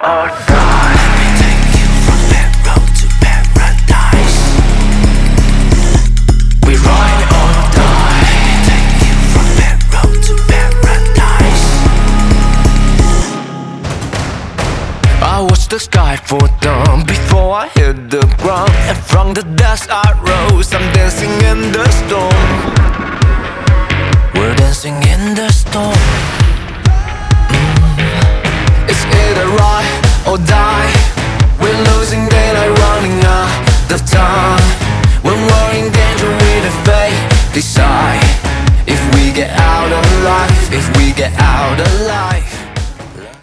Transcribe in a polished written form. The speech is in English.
or die. Let me take you from that road to paradise. We ride or die. Let me take you from that road to paradise. I watch the sky fall down before I hit the ground, and from the dust I rose. I'm dancing